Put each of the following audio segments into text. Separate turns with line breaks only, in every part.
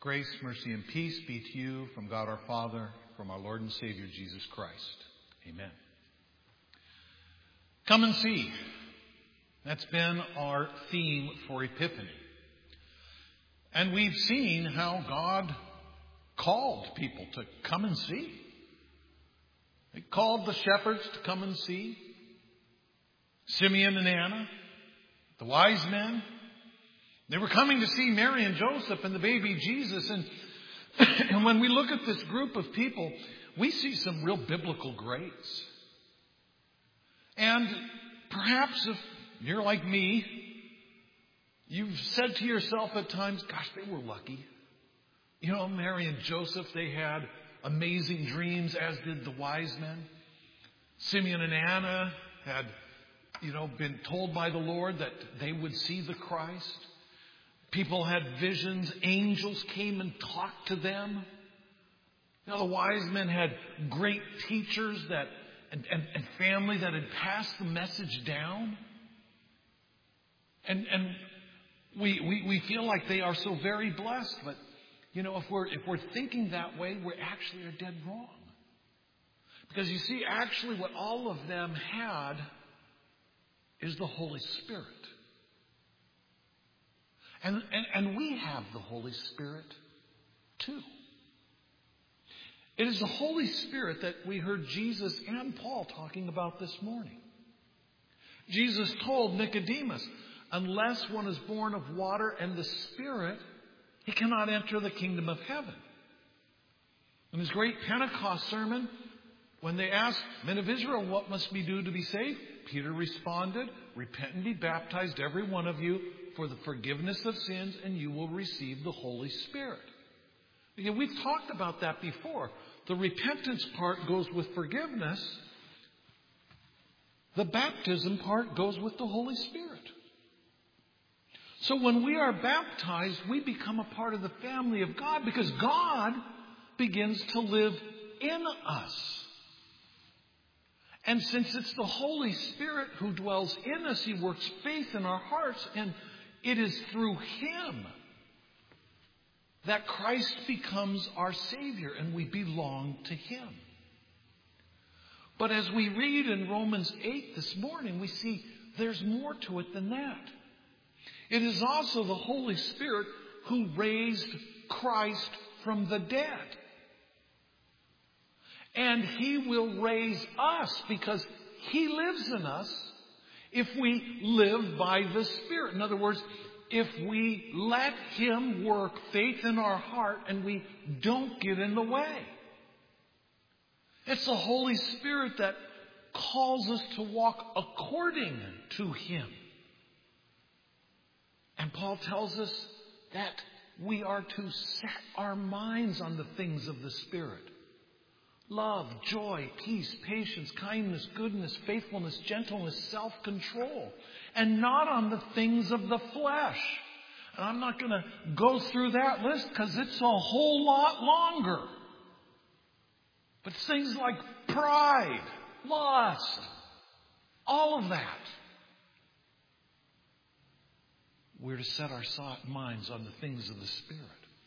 Grace, mercy, and peace be to you from God our Father, from our Lord and Savior Jesus Christ. Amen. Come and see. That's been our theme for Epiphany. And we've seen how God called people to come and see. He called the shepherds to come and see. Simeon and Anna, the wise men. They were coming to see Mary and Joseph and the baby Jesus. And when we look at this group of people, we see some real biblical greats. And perhaps if you're like me, you've said to yourself at times, gosh, they were lucky. You know, Mary and Joseph, they had amazing dreams, as did the wise men. Simeon and Anna had, been told by the Lord that they would see the Christ. People had visions. Angels came and talked to them. The wise men had great teachers and family that had passed the message down. And we feel like they are so very blessed. But, if we're thinking that way, we actually are dead wrong. Because you see, actually what all of them had is the Holy Spirit. And we have the Holy Spirit too. It is the Holy Spirit that we heard Jesus and Paul talking about this morning. Jesus told Nicodemus, unless one is born of water and the Spirit, he cannot enter the kingdom of heaven. In his great Pentecost sermon, when they asked men of Israel, what must we do to be saved? Peter responded, repent and be baptized, every one of you, for the forgiveness of sins, and you will receive the Holy Spirit. Again, we've talked about that before. The repentance part goes with forgiveness. The baptism part goes with the Holy Spirit. So when we are baptized, we become a part of the family of God because God begins to live in us. And since it's the Holy Spirit who dwells in us, He works faith in our hearts, and it is through Him that Christ becomes our Savior and we belong to Him. But as we read in Romans 8 this morning, we see there's more to it than that. It is also the Holy Spirit who raised Christ from the dead. And He will raise us because He lives in us if we live by the Spirit. In other words, if we let Him work faith in our heart and we don't get in the way. It's the Holy Spirit that calls us to walk according to Him. And Paul tells us that we are to set our minds on the things of the Spirit. Love, joy, peace, patience, kindness, goodness, faithfulness, gentleness, self-control. And not on the things of the flesh. And I'm not going to go through that list because it's a whole lot longer. But things like pride, lust, all of that. We're to set our minds on the things of the Spirit.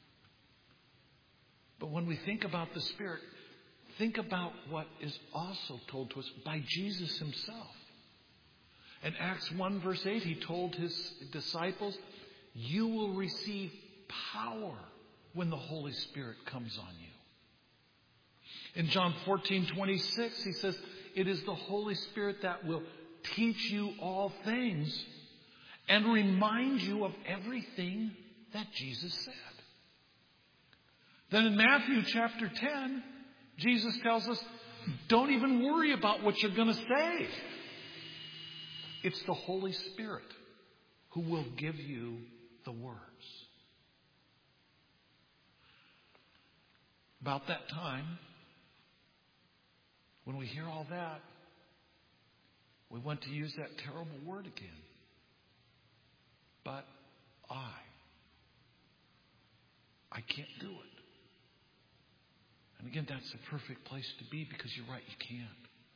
But when we think about the Spirit, think about what is also told to us by Jesus Himself. In Acts 1 verse 8, He told His disciples, you will receive power when the Holy Spirit comes on you. In John 14:26, He says, it is the Holy Spirit that will teach you all things and remind you of everything that Jesus said. Then in Matthew chapter 10, Jesus tells us, don't even worry about what you're going to say. It's the Holy Spirit who will give you the words. About that time, when we hear all that, we want to use that terrible word again. But I can't do it. And again, that's the perfect place to be because you're right, you can't.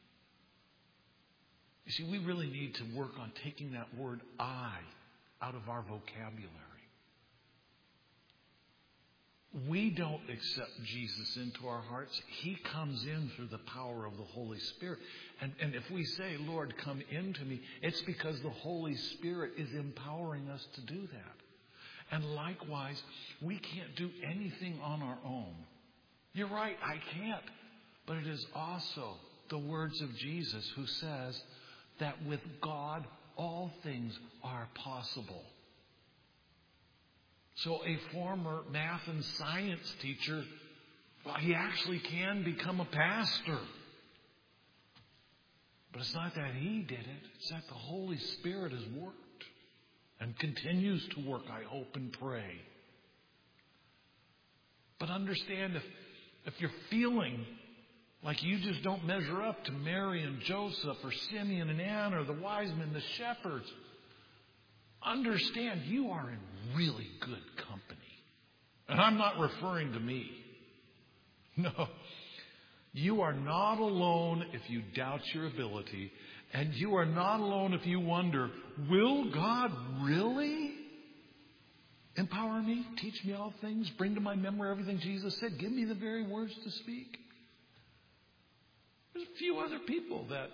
You see, we really need to work on taking that word I out of our vocabulary. we don't accept Jesus into our hearts. He comes in through the power of the Holy Spirit. And if we say, Lord, come into me, it's because the Holy Spirit is empowering us to do that. And likewise, we can't do anything on our own. You're right, I can't. But it is also the words of Jesus who says that with God, all things are possible. So a former math and science teacher, well, he actually can become a pastor. But it's not that he did it. It's that the Holy Spirit has worked and continues to work, I hope and pray. But understand, if you're feeling like you just don't measure up to Mary and Joseph or Simeon and Anna or the wise men, the shepherds, understand you are in really good company. And I'm not referring to me. No. You are not alone if you doubt your ability. And you are not alone if you wonder, will God really empower me? Teach me all things? Bring to my memory everything Jesus said? Give me the very words to speak? There's a few other people that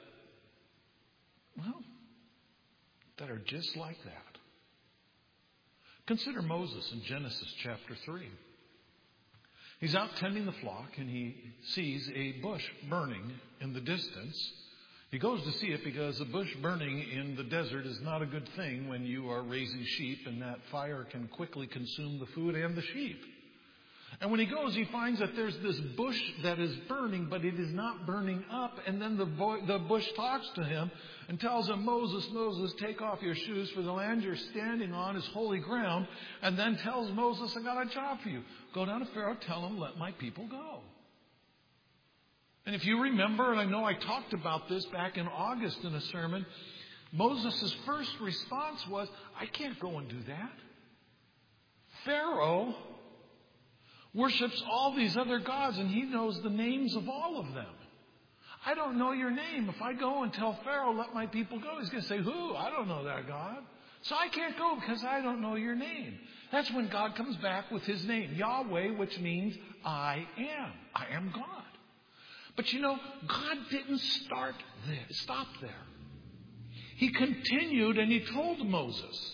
are just like that. Consider Moses in Genesis chapter 3. He's out tending the flock and he sees a bush burning in the distance. He goes to see it because a bush burning in the desert is not a good thing when you are raising sheep, and that fire can quickly consume the food and the sheep. And when he goes, he finds that there's this bush that is burning, but it is not burning up. And then the bush talks to him and tells him, Moses, Moses, take off your shoes, for the land you're standing on is holy ground. And then tells Moses, I got a job for you. Go down to Pharaoh, tell him, let my people go. And if you remember, and I know I talked about this back in August in a sermon, Moses' first response was, I can't go and do that. Pharaoh worships all these other gods, and he knows the names of all of them. I don't know your name. If I go and tell Pharaoh, let my people go, he's going to say, who? I don't know that God. So I can't go because I don't know your name. That's when God comes back with his name, Yahweh, which means I am. I am God. But you know, God didn't stop there. He continued and he told Moses,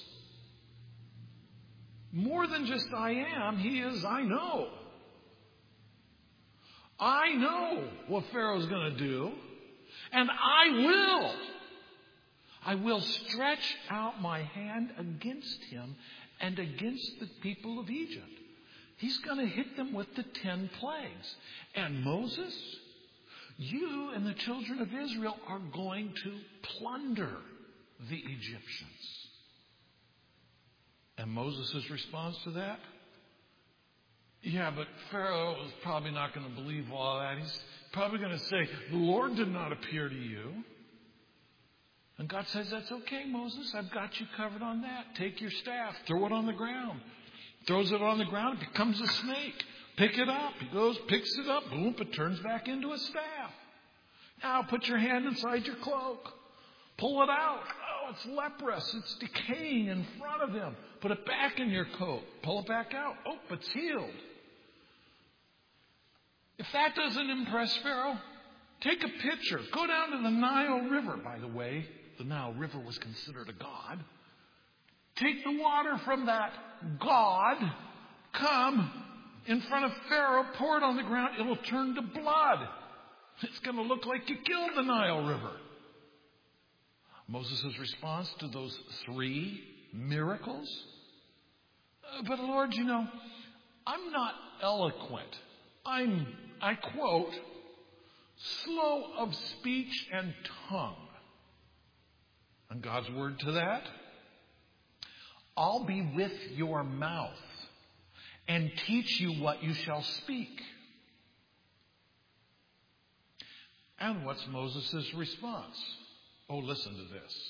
more than just I am, he is I know. I know what Pharaoh's going to do. And I will stretch out my hand against him and against the people of Egypt. He's going to hit them with the 10 plagues. And Moses, you and the children of Israel are going to plunder the Egyptians. And Moses' response to that? Yeah, but Pharaoh is probably not going to believe all that. He's probably going to say, the Lord did not appear to you. And God says, that's okay, Moses. I've got you covered on that. Take your staff, throw it on the ground. Throws it on the ground, it becomes a snake. Pick it up. He goes, picks it up, boom, it turns back into a staff. Now put your hand inside your cloak. Pull it out. Oh, it's leprous. It's decaying in front of him. Put it back in your coat. Pull it back out. Oh, it's healed. If that doesn't impress Pharaoh, take a picture. Go down to the Nile River. By the way, the Nile River was considered a god. Take the water from that god. Come in front of Pharaoh. Pour it on the ground. It'll turn to blood. It's going to look like you killed the Nile River. Moses' response to those 3 miracles? But Lord, you know, I'm not eloquent. I quote, slow of speech and tongue. And God's word to that? I'll be with your mouth and teach you what you shall speak. And what's Moses' response? Oh, listen to this.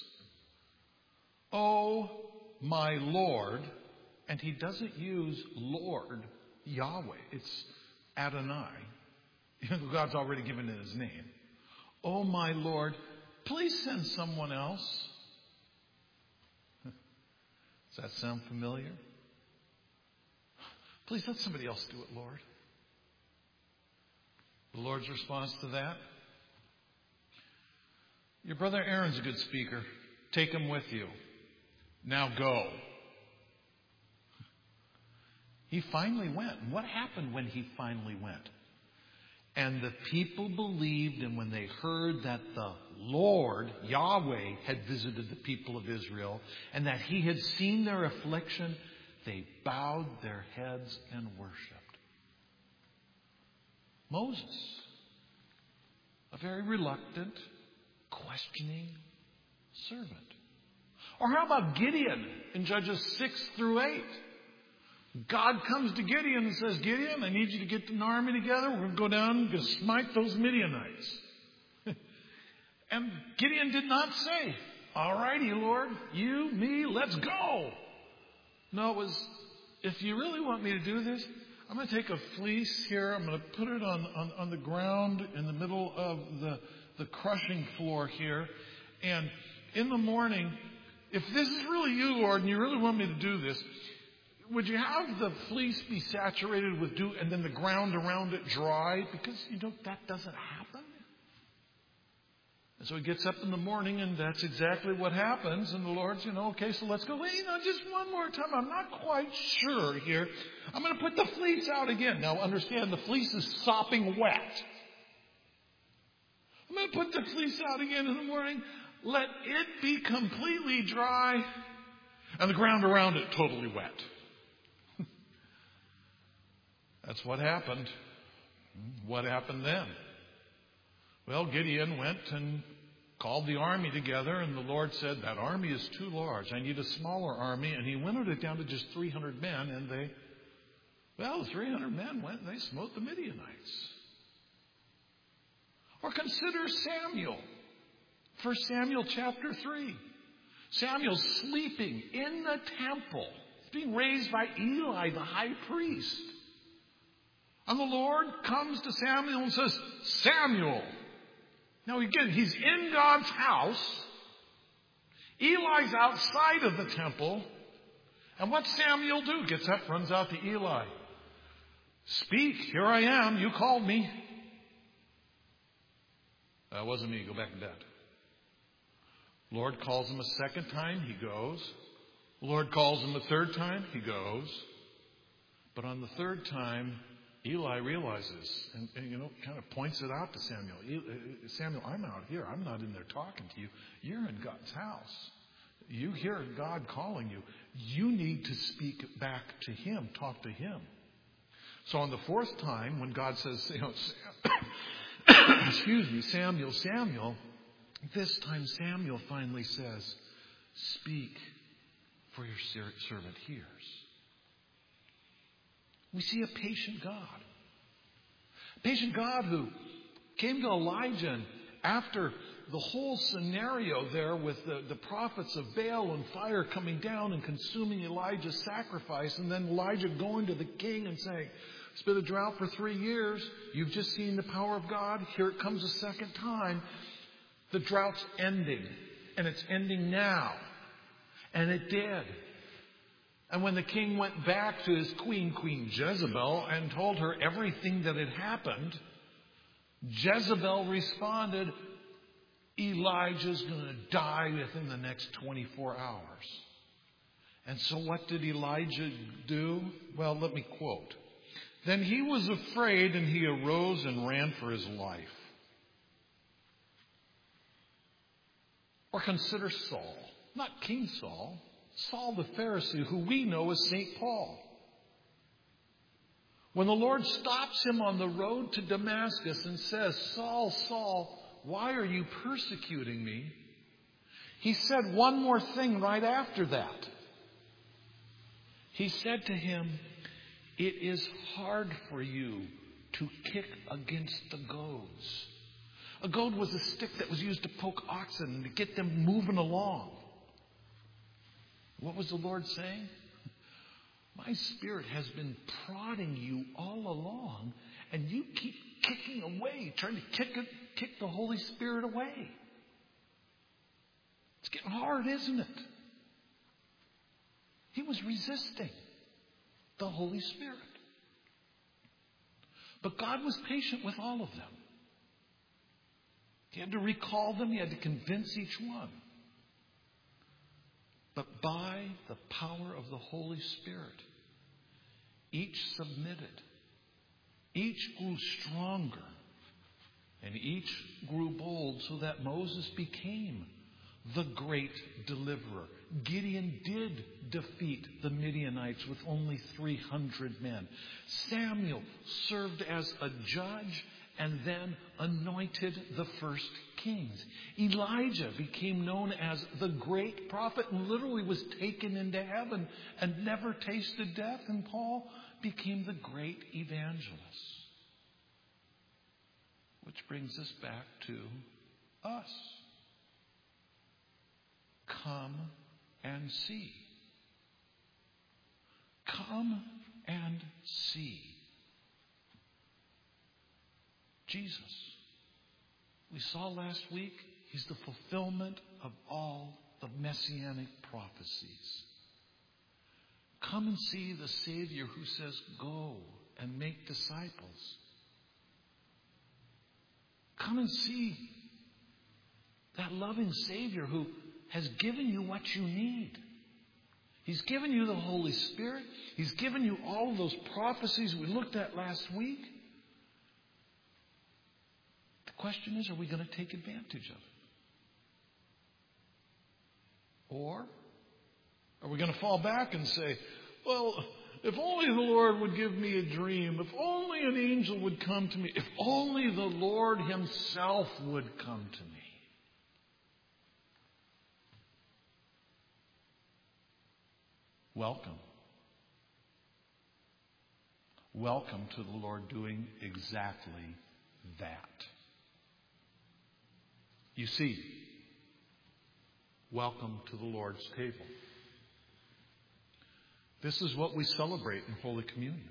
Oh, my Lord. And he doesn't use Lord, Yahweh. It's Adonai. God's already given it his name. Oh, my Lord, please send someone else. Does that sound familiar? Please let somebody else do it, Lord. The Lord's response to that? Your brother Aaron's a good speaker. Take him with you. Now go. He finally went. And what happened when he finally went? And the people believed, and when they heard that the Lord, Yahweh, had visited the people of Israel, and that he had seen their affliction, they bowed their heads and worshipped. Moses, a very reluctant, questioning servant. Or how about Gideon in Judges 6 through 8? God comes to Gideon and says, Gideon, I need you to get an army together. We're going to go down and smite those Midianites. And Gideon did not say, all righty, Lord, you, me, let's go. No, it was, if you really want me to do this, I'm going to take a fleece here. I'm going to put it on the ground in the middle of the crushing floor here. And in the morning, if this is really you, Lord, and you really want me to do this, would you have the fleece be saturated with dew and then the ground around it dry? Because, that doesn't happen. And so he gets up in the morning, and that's exactly what happens. And the Lord's, okay, so let's go. Well, just one more time. I'm not quite sure here. I'm going to put the fleece out again. Now, understand, the fleece is sopping wet. I'm going to put the fleece out again in the morning. Let it be completely dry, and the ground around it totally wet. That's what happened. What happened then? Well, Gideon went and called the army together, and the Lord said, that army is too large. I need a smaller army. And he winnowed it down to just 300 men, and the 300 men went and they smote the Midianites. Or consider Samuel. 1 Samuel chapter 3. Samuel's sleeping in the temple. He's being raised by Eli, the high priest. And the Lord comes to Samuel and says, Samuel. Now again, he's in God's house. Eli's outside of the temple. And what's Samuel do? Gets up, runs out to Eli. Speak, here I am. You called me. That wasn't me. Go back to bed. Lord calls him a second time. He goes. Lord calls him a third time. He goes. But on the third time, Eli realizes and kind of points it out to Samuel. Samuel, I'm out here. I'm not in there talking to you. You're in God's house. You hear God calling you. You need to speak back to him. Talk to him. So on the fourth time, when God says, excuse me, Samuel, Samuel, this time Samuel finally says, speak, for your servant hears. We see a patient God. A patient God who came to Elijah, and after the whole scenario there with the prophets of Baal and fire coming down and consuming Elijah's sacrifice, and then Elijah going to the king and saying, it's been a drought for 3 years. You've just seen the power of God. Here it comes a second time. The drought's ending. And it's ending now. And it did. And when the king went back to his Queen Jezebel, and told her everything that had happened, Jezebel responded, Elijah's going to die within the next 24 hours. And so what did Elijah do? Well, let me quote. Then he was afraid, and he arose and ran for his life. Or consider Saul. Not King Saul. Saul the Pharisee, who we know as St. Paul. When the Lord stops him on the road to Damascus and says, Saul, Saul, why are you persecuting me? He said one more thing right after that. He said to him, it is hard for you to kick against the goads. A goad was a stick that was used to poke oxen to get them moving along. What was the Lord saying? My Spirit has been prodding you all along, and you keep kicking away, trying to kick the Holy Spirit away. It's getting hard, isn't it? He was resisting the Holy Spirit. But God was patient with all of them. He had to recall them. He had to convince each one. But by the power of the Holy Spirit, each submitted. Each grew stronger. And each grew bold so that Moses became the great deliverer. Gideon did defeat the Midianites with only 300 men. Samuel served as a judge and then anointed the first kings. Elijah became known as the great prophet and literally was taken into heaven and never tasted death. And Paul became the great evangelist. Which brings us back to us. Come and see. Come and see. Jesus. We saw last week, He's the fulfillment of all the messianic prophecies. Come and see the Savior who says, go and make disciples. Come and see that loving Savior who has given you what you need. He's given you the Holy Spirit. He's given you all of those prophecies we looked at last week. The question is, are we going to take advantage of it? Or are we going to fall back and say, well, if only the Lord would give me a dream, if only an angel would come to me, if only the Lord Himself would come to me. Welcome. Welcome to the Lord doing exactly that. You see, welcome to the Lord's table. This is what we celebrate in Holy Communion.